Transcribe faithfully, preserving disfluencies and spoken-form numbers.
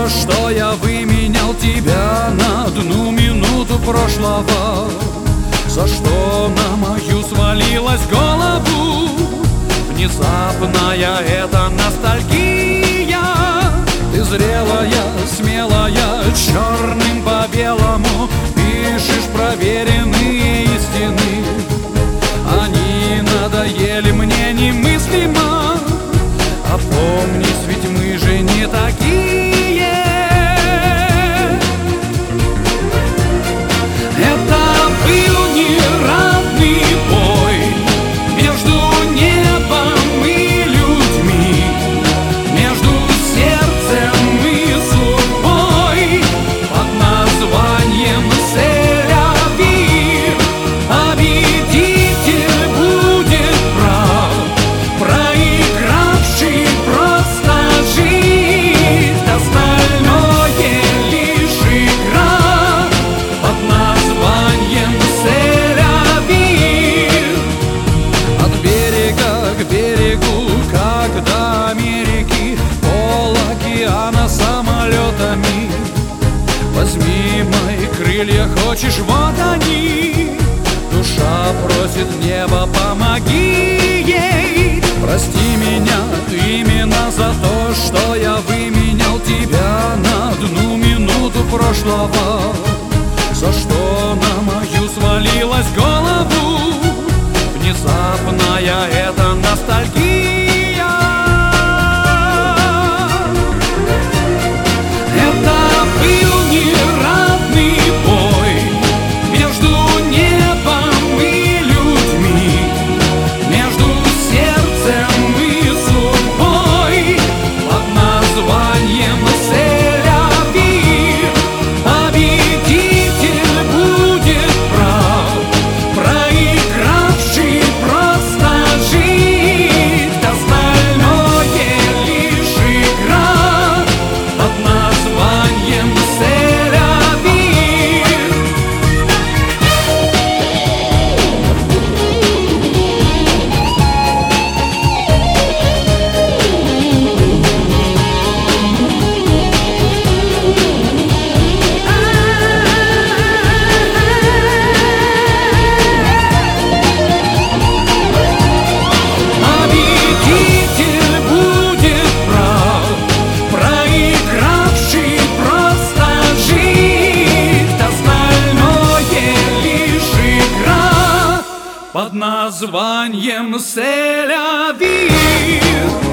что я выменял тебя на одну минуту прошлого. За что на мою свалилась голову внезапная эта ностальгия. Ты зрелая, смелая, черным по белому пишешь проверенные истины. Они надоели мне немыслимо. Опомнись, ведь мы же не такие. Это был неравный бой между небом и людьми, между сердцем и судьбой под названием «Сель-Авив». Победитель будет прав, проигравший просто жить. Остальное лишь игра под названием «Сель-Авив». От берега к берегу, как до Америки, пол океана самолетами. Возьми мои крылья, хочешь, вот они. Душа просит небо, помоги ей. Прости меня именно за то, что я выменял тебя на одну минуту прошлого. За что на мою свалилась голову внезапная эта ностальгия. Это был неравный бой между небом и людьми, между сердцем и судьбой под названием «Сель-Авив». Победитель будет прав, проигравший просто жить. Остальное лишь игра под названием «Сель-Авив». Победитель будет прав, проигравший просто жить. Остальное лишь игра под названием «Сель-Авив».